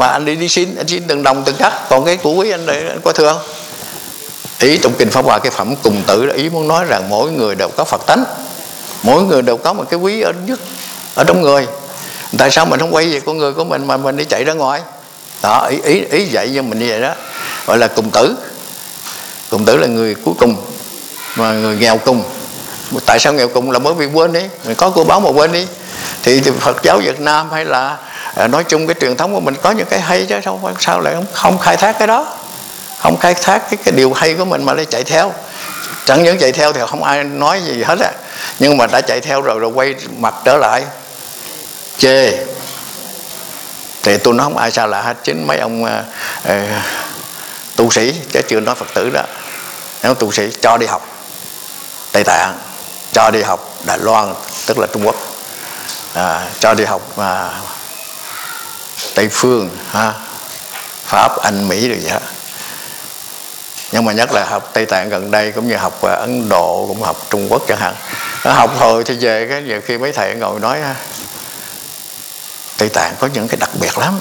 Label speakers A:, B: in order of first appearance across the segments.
A: mà anh đi xin, anh xin từng đồng từng cắt, còn cái của quý anh có thừa không? Ý trong kinh Pháp Hoa cái phẩm Cùng Tử là ý muốn nói rằng mỗi người đều có Phật tánh, mỗi người đều có một cái quý ở nhất ở trong người. Tại sao mình không quay về con người của mình mà mình đi chạy ra ngoài? Đó, ý dạy cho mình như vậy đó, gọi là cùng tử. Cùng tử là người cuối cùng, mà người nghèo cùng. Tại sao nghèo cùng? Là bởi vì quên đi, mình có cô báo mà quên đi. Thì Phật giáo Việt Nam hay là nói chung cái truyền thống của mình có những cái hay chứ sao lại không khai thác cái đó, không khai thác cái điều hay của mình mà lại chạy theo. Chẳng những chạy theo thì không ai nói gì hết á, nhưng mà đã chạy theo rồi quay mặt trở lại chê thì tôi nói không ai sao lạ hết. Chính mấy ông tu sĩ, chứ chưa nói Phật tử đó, mấy ông tu sĩ cho đi học Tây Tạng, cho đi học Đài Loan tức là Trung Quốc, cho đi học Tây Phương, Pháp, Anh, Mỹ rồi vậy đó. Nhưng mà nhất là học Tây Tạng gần đây, cũng như học Ấn Độ, cũng học Trung Quốc chẳng hạn. Nó học hồi thì về cái nhiều khi mấy thầy ngồi nói Tây Tạng có những cái đặc biệt lắm,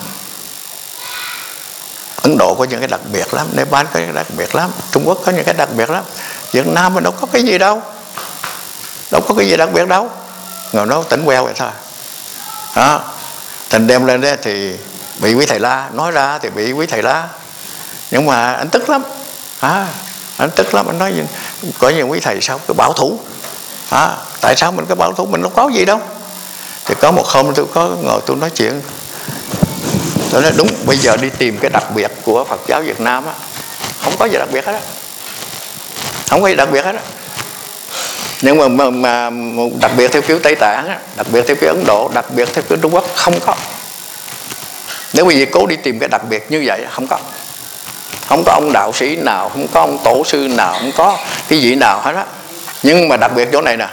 A: Ấn Độ có những cái đặc biệt lắm, Nepal có những cái đặc biệt lắm, Trung Quốc có những cái đặc biệt lắm. Việt Nam mình đâu có cái gì đâu, đâu có cái gì đặc biệt đâu, ngồi nói tỉnh queo vậy thôi. Đó, thành đem lên đó thì bị quý thầy la, nói ra thì bị quý thầy la. Nhưng mà anh tức lắm, anh tức lắm, anh nói có nhiều quý thầy sao cái bảo thủ, tại sao mình cái bảo thủ, mình đâu có gì đâu. Thì có một hôm tôi có ngồi tôi nói chuyện, tôi nói đúng, bây giờ đi tìm cái đặc biệt của Phật giáo Việt Nam á, không có gì đặc biệt hết á, không có gì đặc biệt hết á. Nhưng mà đặc biệt theo kiểu Tây Tạng á, đặc biệt theo kiểu Ấn Độ, đặc biệt theo kiểu Trung Quốc không có. Nếu bây giờ cố đi tìm cái đặc biệt như vậy không có. Không có ông đạo sĩ nào, không có ông tổ sư nào, không có cái gì nào hết á. Nhưng mà đặc biệt chỗ này nè,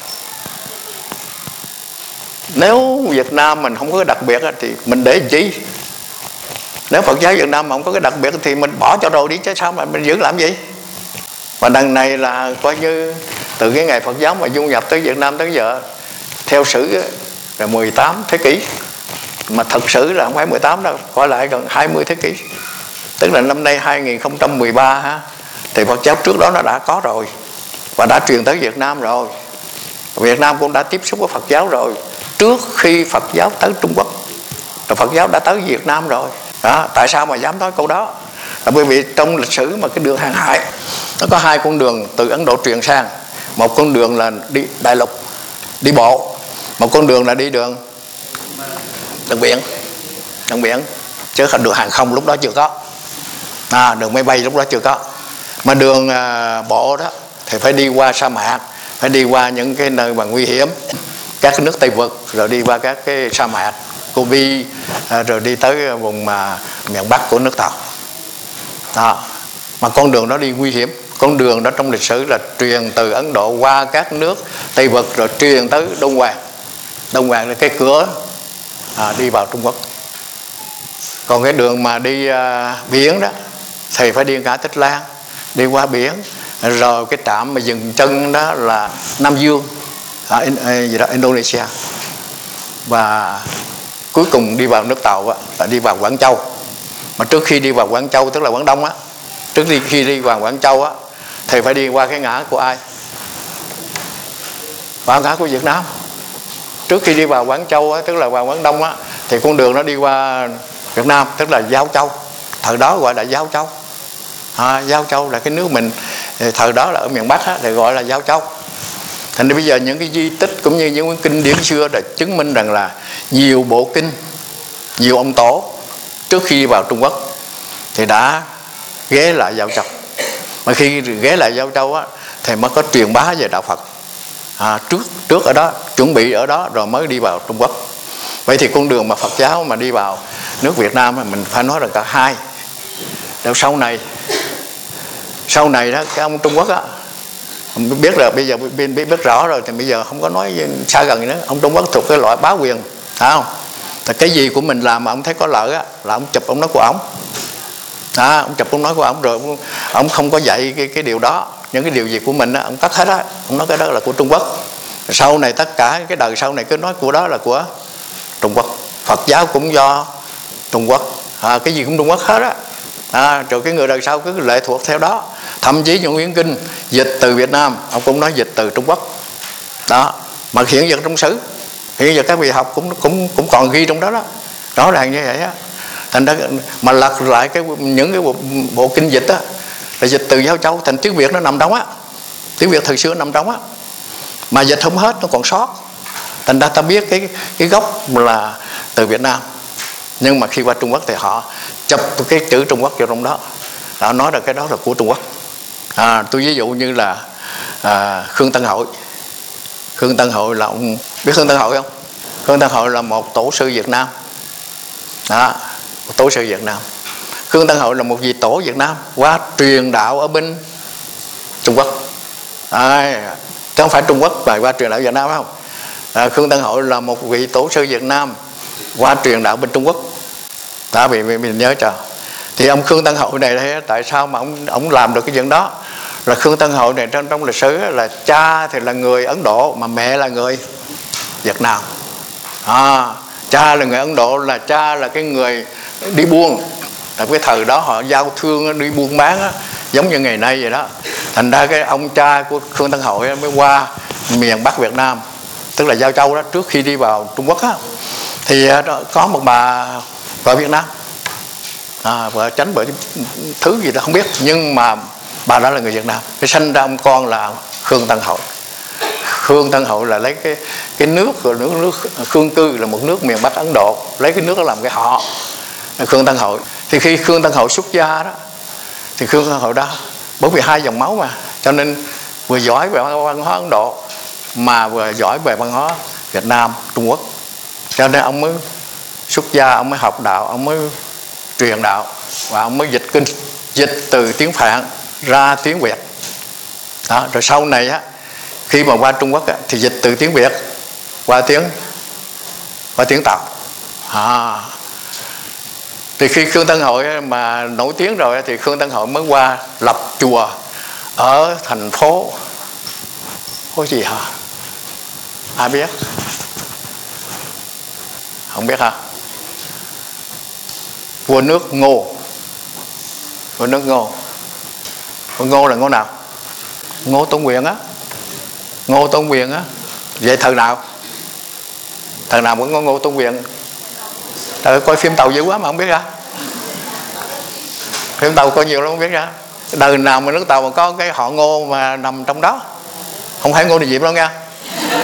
A: nếu Việt Nam mình không có cái đặc biệt á, thì mình để làm chi? Nếu Phật giáo Việt Nam mà không có cái đặc biệt thì mình bỏ cho rồi đi, chứ sao mà mình giữ làm gì? Và đằng này là coi như từ cái ngày Phật giáo mà du nhập tới Việt Nam tới giờ, theo sử là 18 thế kỷ, mà thật sự là không phải 18 đâu, coi lại gần 20 thế kỷ. Tức là năm nay 2013 thì Phật giáo trước đó nó đã có rồi và đã truyền tới Việt Nam rồi. Việt Nam cũng đã tiếp xúc với Phật giáo rồi trước khi Phật giáo tới Trung Quốc, rồi Phật giáo đã tới Việt Nam rồi. Đó, tại sao mà dám nói câu đó? Là bởi vì trong lịch sử mà cái đường hàng hải nó có hai con đường từ Ấn Độ truyền sang. Một con đường là đi đại lục, đi bộ. Một con đường là đi đường biển, chứ đường hàng không lúc đó chưa có, đường máy bay lúc đó chưa có. Mà đường bộ đó thì phải đi qua sa mạc, phải đi qua những cái nơi mà nguy hiểm, các cái nước Tây Vực, rồi đi qua các cái sa mạc Gobi, rồi đi tới vùng miền Bắc của nước Tàu. Đó. Mà con đường đó đi nguy hiểm. Con đường đó trong lịch sử là truyền từ Ấn Độ qua các nước Tây Vực, rồi truyền tới Đông Hoàng. Đông Hoàng là cái cửa đi vào Trung Quốc. Còn cái đường mà đi biển đó thì phải đi ngã Tích Lan, đi qua biển, rồi cái trạm mà dừng chân đó là Nam Dương, Indonesia, và cuối cùng đi vào nước Tàu là đi vào Quảng Châu. Mà trước khi đi vào Quảng Châu, tức là Quảng Đông á, trước khi đi vào Quảng Châu á, thì phải đi qua cái ngã của ai? Qua ngã của Việt Nam. Trước khi đi vào Quảng Châu á, tức là vào Quảng Đông á, thì con đường nó đi qua Việt Nam, tức là Giao Châu. Thời đó gọi là Giao Châu. Giao Châu là cái nước mình thời đó là ở miền Bắc á, thì gọi là Giao Châu. Thành ra bây giờ những cái di tích cũng như những kinh điển xưa đã chứng minh rằng là nhiều bộ kinh, nhiều ông tổ trước khi vào Trung Quốc thì đã ghé lại Giao Châu. Mà khi ghé lại Giao Châu á, thì mới có truyền bá về đạo Phật. Trước ở đó, chuẩn bị ở đó rồi mới đi vào Trung Quốc. Vậy thì con đường mà Phật giáo mà đi vào nước Việt Nam mình phải nói là cả hai. Rồi sau này đó, cái ông Trung Quốc á, biết là bây giờ biết rõ rồi thì bây giờ không có nói xa gần nữa. Ông Trung Quốc thuộc cái loại bá quyền, phải không? Thì cái gì của mình làm mà ông thấy có lợi á, là ông chụp ông nói của ông. Ông chụp ông nói của ông, rồi ông không có dạy cái điều đó. Những cái điều gì của mình á, ông cắt hết á. Ông nói cái đó là của Trung Quốc. Sau này tất cả cái đời sau này cứ nói của đó là của Trung Quốc. Phật giáo cũng do Trung Quốc, cái gì cũng Trung Quốc hết á. Rồi cái người đời sau cứ lệ thuộc theo đó. Thậm chí những Nguyễn Kinh dịch từ Việt Nam, ông cũng nói dịch từ Trung Quốc đó. Mà hiện vật trong sử, hiện vật các vị học cũng còn ghi trong đó đó, rõ ràng như vậy á. Thành ra mà lật lại những cái bộ kinh dịch á, là dịch từ Giao Châu thành tiếng Việt, nó nằm trong á, tiếng Việt thời xưa nằm trong á, mà dịch không hết, nó còn sót. Thành ra ta biết cái gốc là từ Việt Nam, nhưng mà khi qua Trung Quốc thì họ chụp cái chữ Trung Quốc vào trong đó, họ nói là cái đó là của Trung Quốc. Tôi ví dụ như là Khương Tân Hội. Khương Tân Hội là ông biết Khương Tân Hội không? Khương Tân Hội là một tổ sư Việt Nam đó, một tổ sư Việt Nam. Khương Tân Hội là một vị tổ Việt Nam qua truyền đạo ở bên Trung Quốc, chứ không phải Trung Quốc và qua truyền đạo Việt Nam không. Khương Tân Hội là một vị tổ sư Việt Nam qua truyền đạo bên Trung Quốc đó, mình nhớ cho. Thì ông Khương Tân Hội này, tại sao mà ông làm được cái chuyện đó? Là Khương Tân Hội này trong lịch sử là cha thì là người Ấn Độ mà mẹ là người Việt Nam. Cha là người Ấn Độ, là cha là cái người đi buôn, là cái thời đó họ giao thương đi buôn bán á, giống như ngày nay vậy đó. Thành ra cái ông cha của Khương Tân Hội mới qua miền Bắc Việt Nam, tức là Giao Châu đó, trước khi đi vào Trung Quốc á, thì có một bà vợ Việt Nam, vợ Chánh, vợ thứ gì đó không biết, nhưng mà bà đó là người Việt Nam. Cái sinh ra ông con là Khương Tân Hội. Khương Tân Hội là lấy cái nước Khương Cư, là một nước miền Bắc Ấn Độ, lấy cái nước đó làm cái họ Khương Tân Hội. Thì khi Khương Tân Hội xuất gia đó, thì Khương Tân Hội đó, bởi vì hai dòng máu mà, cho nên vừa giỏi về văn hóa Ấn Độ mà vừa giỏi về văn hóa Việt Nam, Trung Quốc, cho nên ông mới xuất gia, ông mới học đạo, ông mới truyền đạo, và ông mới dịch kinh, dịch từ tiếng Phạn ra tiếng Việt đó. Rồi sau này á, khi mà qua Trung Quốc á, thì dịch từ tiếng Việt qua tiếng Tàu. Thì khi Khương Tân Hội mà nổi tiếng rồi thì Khương Tân Hội mới qua lập chùa ở thành phố gì hả? Ai biết? Không biết hả? Vua nước Ngô. Vua nước Ngô. Vua Ngô là Ngô nào? Ngô Tôn Quyền á. Ngô Tôn Quyền á. Vậy thời nào? Thời nào vẫn có Ngô Tôn Quyền? Trời, coi phim Tàu dữ quá mà không biết ra. Phim Tàu coi nhiều lắm không biết ra. Đời nào mà nước Tàu mà có cái họ Ngô mà nằm trong đó. Không phải Ngô Đình Diệm đâu nha.